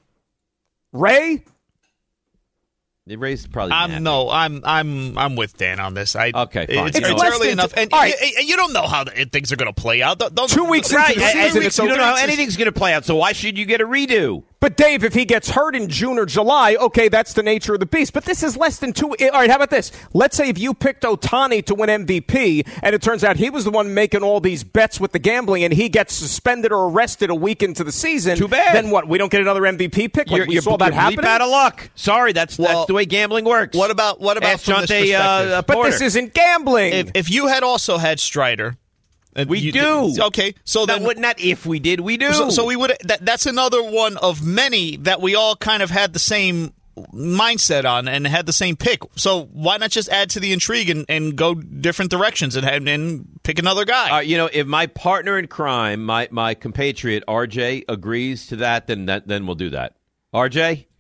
Ray? They raised probably. I'm no, I'm I'm I'm with Dan on this. I Okay, fine. It's, You know it's what? early enough, and All right. you, you don't know how the, things are going to play out. Don't, don't- Two weeks Right, into the and- season, and it's you don't know how okay. anything's going to play out. So why should you get a redo? But, Dave, if he gets hurt in June or July, okay, that's the nature of the beast. But this is less than two. All right, how about this? Let's say if you picked Ohtani to win M V P, and it turns out he was the one making all these bets with the gambling, and he gets suspended or arrested a week into the season. Too bad. Then what? We don't get another M V P pick? Like You're, we you're, saw that you're happen? bleep out of luck. Sorry, that's Well, that's the way gambling works. What about what about Ask from this Jonte, perspective? uh, But Porter. this isn't gambling. if, if you had also had Strider, and We you- do. Okay, so Not, then what- not if we did, we do. So, so we would. That, that's another one of many that we all kind of had the same mindset on and had the same pick. So why not just add to the intrigue and, and go different directions and and, and pick another guy? Uh, you know, if my partner in crime, my, my compatriot R J agrees to that, then that then we'll do that. R J,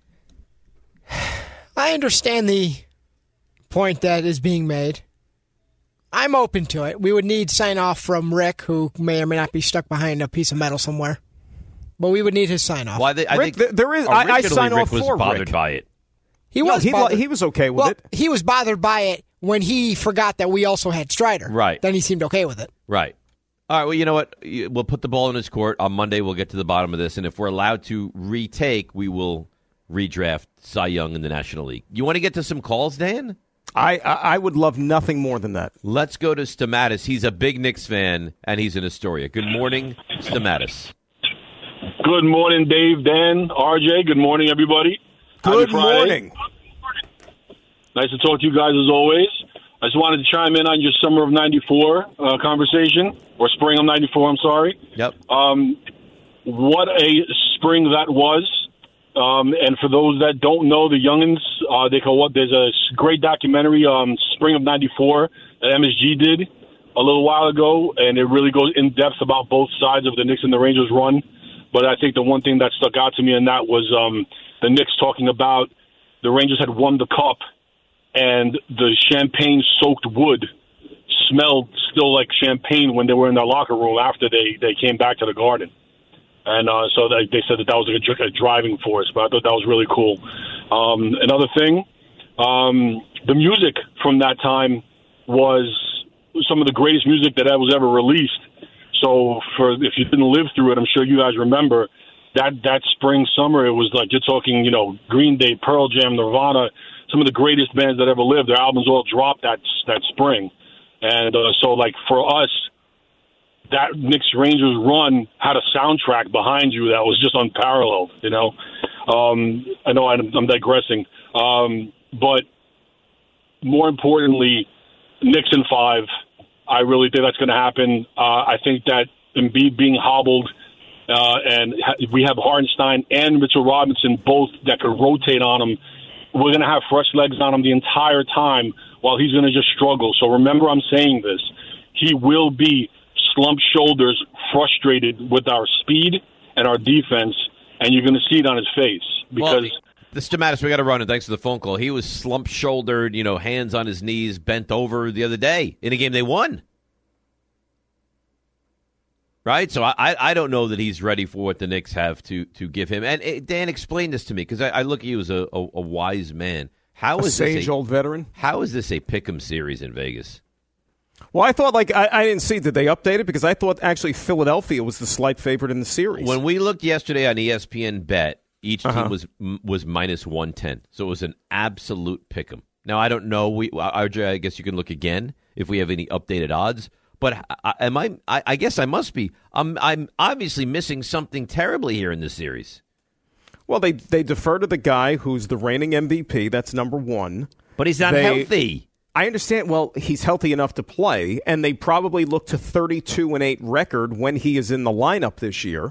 I understand the point that is being made. I'm open to it. We would need sign off from Rick, who may or may not be stuck behind a piece of metal somewhere. But we would need his sign off. why they, I Rick, think th- there is- originally I- I sign Rick off was for bothered Rick. by it. He No, was he, bothered. he was okay with well, it. he was bothered by it when he forgot that we also had Strider. Right. Then he seemed okay with it. Right. All right. Well, you know what? We'll put the ball in his court on Monday. We'll get to the bottom of this, and if we're allowed to retake, we will redraft Cy Young in the National League. You want to get to some calls, Dan? I, I I would love nothing more than that. Let's go to Stamatis. He's a big Knicks fan, and he's in Astoria. Good morning, Stamatis. Good morning, Dave, Dan, R J. Good morning, everybody. Good Happy Friday. morning. Nice to talk to you guys as always. I just wanted to chime in on your summer of ninety-four uh, conversation, or spring of ninety-four, I'm sorry. Yep. Um, what a spring that was. Um, and for those that don't know, the youngins, uh, they call what? There's a great documentary, um, Spring of ninety-four, that M S G did a little while ago, and it really goes in depth about both sides of the Knicks and the Rangers run. But I think the one thing that stuck out to me in that was um, the Knicks talking about the Rangers had won the cup, and the champagne-soaked wood smelled still like champagne when they were in their locker room after they, they came back to the Garden. And uh, so they, they said that that was like a, a driving force, but I thought that was really cool. Um, another thing, um, the music from that time was some of the greatest music that was ever released. So for if you didn't live through it, I'm sure you guys remember that that spring, summer, it was like you're talking, you know, Green Day, Pearl Jam, Nirvana, some of the greatest bands that ever lived. Their albums all dropped that that spring. And uh, so, like, for us, that Knicks Rangers run had a soundtrack behind you that was just unparalleled, you know. Um, I know I'm, I'm digressing. Um, but more importantly, Knicks in five, I really think that's going to happen. Uh, I think that Embiid being hobbled, uh, and ha- we have Hartenstein and Mitchell Robinson both that could rotate on him. We're going to have fresh legs on him the entire time while he's going to just struggle. So remember I'm saying this. He will be slumped shoulders, frustrated with our speed and our defense, and you're going to see it on his face because. Well, the Stamatis, we got to run, and thanks for the phone call. He was slump-shouldered, you know, hands on his knees, bent over the other day in a game they won. Right? So I I don't know that he's ready for what the Knicks have to to give him. And uh, Dan, explain this to me, because I, I look at you as a, a, a wise man. How a is sage this a, old veteran? How is this a pick'em series in Vegas? Well, I thought, like, I, I didn't see, did they update it? Because I thought actually Philadelphia was the slight favorite in the series. When we looked yesterday on E S P N Bet, each team Uh-huh. was was minus one ten. So it was an absolute pick'em. Now, I don't know. We, R J, I guess you can look again if we have any updated odds. But I, am I, I? I guess I must be. I'm. I'm obviously missing something terribly here in this series. Well, they they defer to the guy who's the reigning M V P. That's number one. But he's not They- healthy. I understand. Well, he's healthy enough to play, and they probably look to thirty-two and eight record when he is in the lineup this year.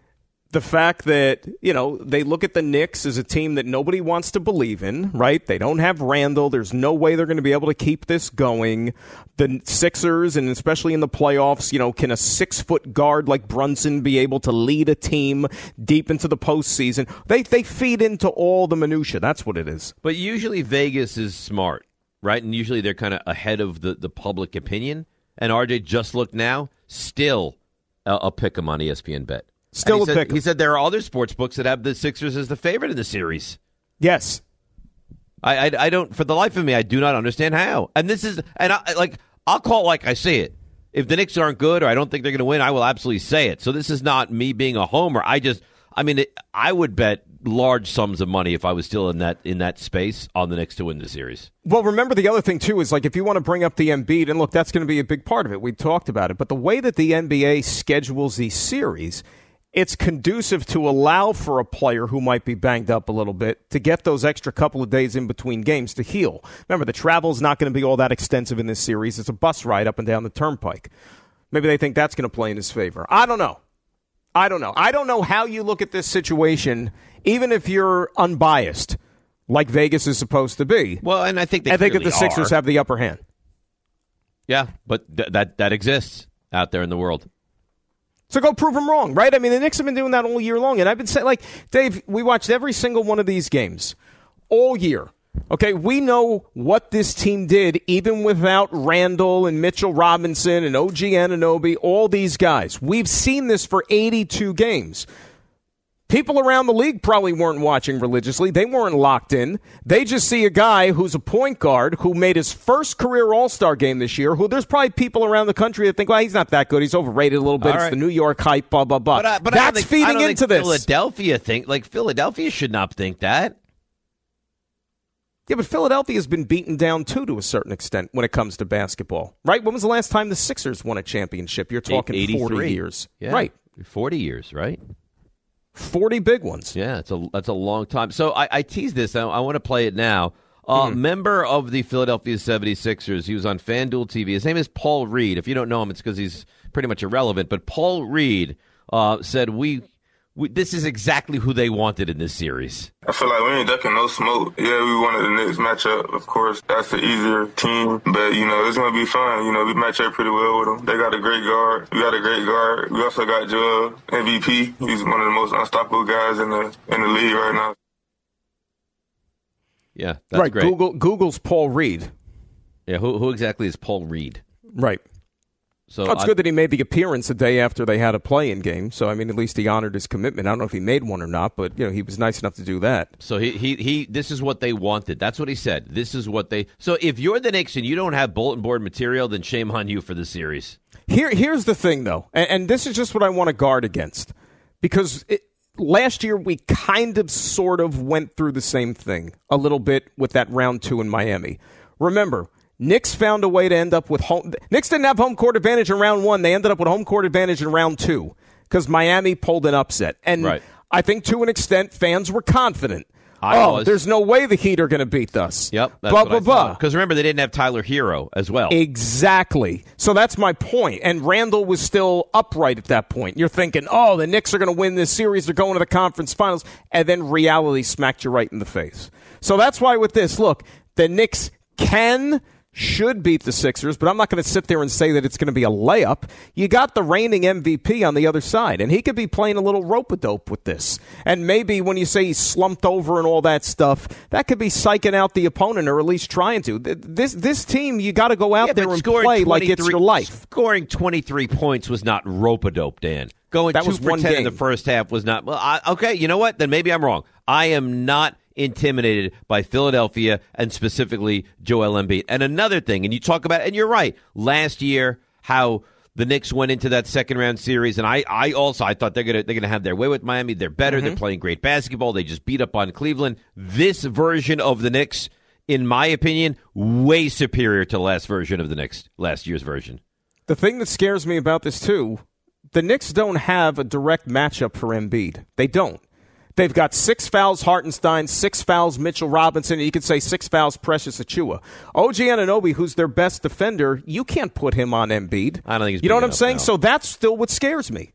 The fact that, you know, they look at the Knicks as a team that nobody wants to believe in, right? They don't have Randall. There's no way they're going to be able to keep this going. The Sixers, and especially in the playoffs, you know, can a six-foot guard like Brunson be able to lead a team deep into the postseason? They they feed into all the minutia. That's what it is. But usually Vegas is smart, right? And usually they're kind of ahead of the, the public opinion. And R J just looked now, still a, a pick 'em on E S P N Bet. Still he a said, pick 'em. He said there are other sports books that have the Sixers as the favorite in the series. Yes. I, I, I don't, for the life of me, I do not understand how. And this is, and I, like, I'll call it like I see it. If the Knicks aren't good or I don't think they're going to win, I will absolutely say it. So this is not me being a homer. I just, I mean, it, I would bet large sums of money if I was still in that in that space on the Knicks to win the series. Well, remember the other thing, too, is like if you want to bring up the Embiid, and look, that's going to be a big part of it. We talked about it. But the way that the N B A schedules these series, it's conducive to allow for a player who might be banged up a little bit to get those extra couple of days in between games to heal. Remember, the travel's not going to be all that extensive in this series. It's a bus ride up and down the turnpike. Maybe they think that's going to play in his favor. I don't know. I don't know. I don't know how you look at this situation, even if you're unbiased, like Vegas is supposed to be. Well, and I think they I think that clearly the Sixers are. have the upper hand. Yeah, but th- that that exists out there in the world. So go prove them wrong, right? I mean, the Knicks have been doing that all year long. And I've been saying, like, Dave, we watched every single one of these games all year. Okay, we know what this team did even without Randall and Mitchell Robinson and O G Anunoby, all these guys. We've seen this for eighty-two games. People around the league probably weren't watching religiously. They weren't locked in. They just see a guy who's a point guard who made his first career All-Star game this year, who there's probably people around the country that think, well, he's not that good. He's overrated a little bit. All it's right. the New York hype, blah, blah, blah. But, uh, but I don't That's think, I feeding don't into think this. Philadelphia think like Philadelphia should not think that. Yeah, but Philadelphia's been beaten down, too, to a certain extent when it comes to basketball. Right? When was the last time the Sixers won a championship? You're talking eighty-three forty years. Yeah. Right. forty years, right? forty big ones. Yeah, it's a that's a long time. So I, I teased this. I, I want to play it now. Uh, Mm-hmm. Member of the Philadelphia seventy-sixers. He was on FanDuel T V. His name is Paul Reed. If you don't know him, it's because he's pretty much irrelevant. But Paul Reed uh, said, we, we this is exactly who they wanted in this series. I feel like we ain't ducking no smoke. Yeah, we wanted the Knicks matchup. Of course, that's the easier team. But, you know, it's going to be fun. You know, we match up pretty well with them. They got a great guard. We got a great guard. We also got Joel, M V P. He's one of the most unstoppable guys in the in the league right now. Yeah, that's right. great. Google Google's Paul Reed. Yeah, who, who exactly is Paul Reed? Right. So Well, it's I- good that he made the appearance a day after they had a play-in game. So, I mean, at least he honored his commitment. I don't know if he made one or not, but, you know, he was nice enough to do that. So he, he, he, this is what they wanted. That's what he said. This is what they. So if you're the Knicks and you don't have bulletin board material, then shame on you for the series. Here, Here's the thing, though, and, and this is just what I want to guard against. Because it, last year we kind of sort of went through the same thing a little bit with that round two in Miami. Remember, Knicks found a way to end up with home. Knicks didn't have home court advantage in round one. They ended up with home court advantage in round two because Miami pulled an upset. And Right. I think to an extent fans were confident. I oh, was. there's no way the Heat are going to beat us. Yep. That's blah, what blah, I blah. Because remember, they didn't have Tyler Hero as well. Exactly. So that's my point. And Randall was still upright at that point. You're thinking, oh, the Knicks are going to win this series. They're going to the conference finals. And then reality smacked you right in the face. So that's why with this, look, the Knicks can, should beat the Sixers, but I'm not going to sit there and say that it's going to be a layup. You got the reigning M V P on the other side, and he could be playing a little rope-a-dope with this. And maybe when you say he's slumped over and all that stuff, that could be psyching out the opponent, or at least trying to. This this team, you got to go out yeah, there and play like it's your life. Scoring twenty-three points was not rope-a-dope, Dan. Going that two was for one ten game. in the first half was not. Well, I, okay, you know what? Then maybe I'm wrong. I am not intimidated by Philadelphia and specifically Joel Embiid. And another thing, and you talk about, and you're right, last year how the Knicks went into that second round series, and I, I also I thought they're gonna they're gonna have their way with Miami. They're better. Mm-hmm. They're playing great basketball. They just beat up on Cleveland. This version of the Knicks, in my opinion, way superior to the last version of the Knicks, last year's version. The thing that scares me about this too, the Knicks don't have a direct matchup for Embiid. They don't. They've got six fouls Hartenstein, six fouls Mitchell Robinson, and you could say six fouls Precious Achua. O G Anunoby, who's their best defender, you can't put him on Embiid. I don't think he's You know what I'm enough, saying? no. So that's still what scares me.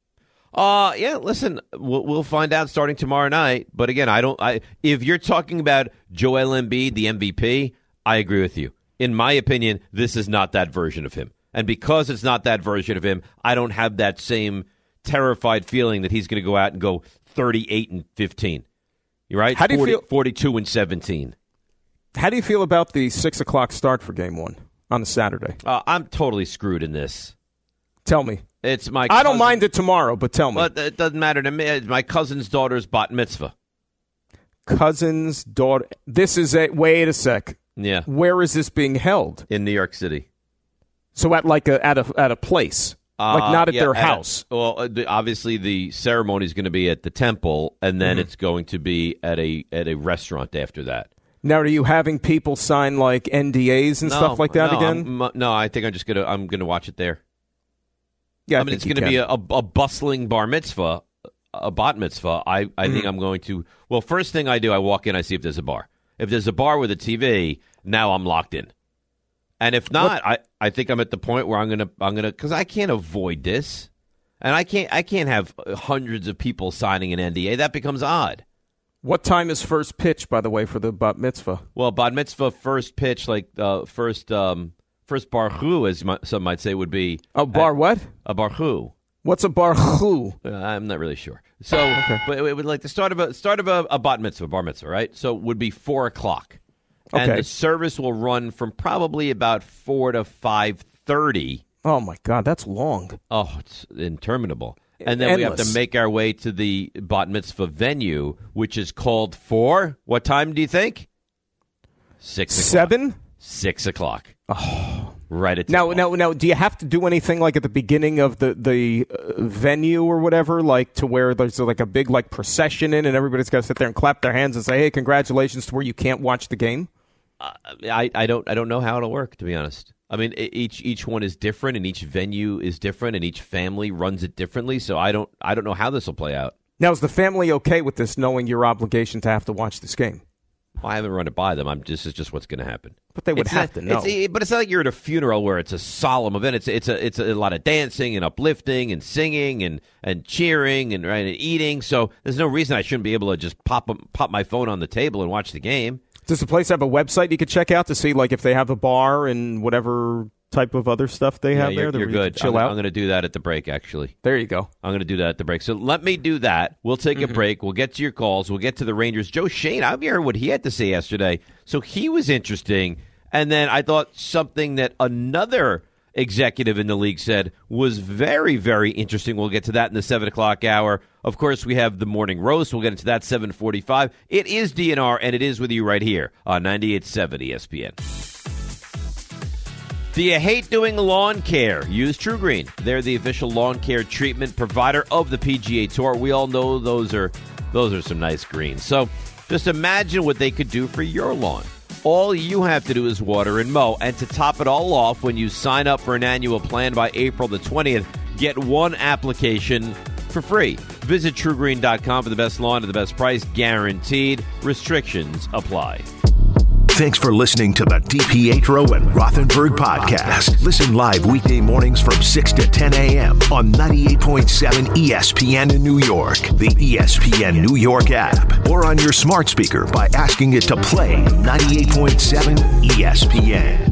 Uh, yeah, listen, we'll, we'll find out starting tomorrow night. But again, I don't. I if you're talking about Joel Embiid, the M V P, I agree with you. In my opinion, this is not that version of him. And because it's not that version of him, I don't have that same terrified feeling that he's going to go out and go thirty-eight and fifteen. You're right? How do you forty, feel? forty-two and seventeen. How do you feel about the six o'clock start for game one on the Saturday? Uh, I'm totally screwed in this. Tell me. It's my I cousin, don't mind it tomorrow, but tell me. But it doesn't matter to me. It's my cousin's daughter's bat mitzvah. Cousin's daughter. This is a. Wait a sec. Yeah. Where is this being held? In New York City. So at like a at a at a place. Like Uh, not at yeah, their at house. A, well, uh, the, obviously the ceremony is going to be at the temple, and then Mhm. it's going to be at a at a restaurant after that. Now, are you having people sign like N D As and No, stuff like that no, again? I'm- m- no, I think I'm just gonna I'm gonna watch it there. Yeah, I I mean think it's you going to be can. a, a, a bustling bar mitzvah, a bat mitzvah. I I think Mhm. I'm going to. Well, first thing I do, I walk in, I see if there's a bar. If there's a bar with a T V, now I'm locked in. And if not, I, I think I'm at the point where I'm gonna I'm gonna because I can't avoid this, and I can't I can't have hundreds of people signing an N D A. That becomes odd. What time is first pitch, by the way, for the bat mitzvah? Well, bat mitzvah first pitch, like uh, first um, first barchu, as my, some might say, would be a bar. at, What? A barchu. What's a barchu? Uh, I'm not really sure. So, okay. but it, it would like the start of a start of a, a bat mitzvah, bar mitzvah, right? So it would be four o'clock. And Okay. the service will run from probably about four to five thirty. Oh my God, that's long. Oh, it's interminable. And then we have Endless. to make our way to the bat mitzvah venue, which is called for what time do you think? Six o'clock. Seven? Six o'clock. Oh. Right at Now, now, now, do you have to do anything like at the beginning of the the uh, venue or whatever, like to where there's like a big like procession in, and everybody's got to sit there and clap their hands and say, "Hey, congratulations!" to where you can't watch the game? Uh, I, I don't I don't know how it'll work, to be honest. I mean, e- each each one is different, and each venue is different, and each family runs it differently. So I don't I don't know how this will play out. Now, is the family okay with this, knowing your obligation to have to watch this game? Well, I haven't run it by them. I'm this is just what's going to happen. But they would It's have not- to know. It's, but it's not like you're at a funeral where it's a solemn event. It's it's a it's a lot of dancing and uplifting and singing and, and cheering and, right, and eating. So there's no reason I shouldn't be able to just pop pop my phone on the table and watch the game. Does the place have a website you could check out to see, like, if they have a bar and whatever type of other stuff they Yeah, have you're, there? that you're where you good. can chill I'm, out. I'm going to do that at the break, actually. There you go. I'm going to do that at the break. So let me do that. We'll take Mm-hmm. a break. We'll get to your calls. We'll get to the Rangers. Joe Shane, I've heard what he had to say yesterday. So he was interesting. And then I thought something that another executive in the league said was very, very interesting. We'll get to that in the seven o'clock hour. Of course, we have the morning roast. We'll get into that seven forty-five. It is D N R, and it is with you right here on ninety-eight point seven E S P N. Do you hate doing lawn care? Use True Green. They're the official lawn care treatment provider of the P G A Tour. We all know those are those are some nice greens. So just imagine what they could do for your lawn. All you have to do is water and mow. And to top it all off, when you sign up for an annual plan by April the twentieth, get one application for free. Visit True Green dot com for the best lawn at the best price, guaranteed. Restrictions apply. Thanks for listening to the DiPietro and Rothenberg podcast. Listen live weekday mornings from six to ten a.m. on ninety-eight point seven E S P N in New York, the E S P N New York app, or on your smart speaker by asking it to play ninety-eight point seven E S P N.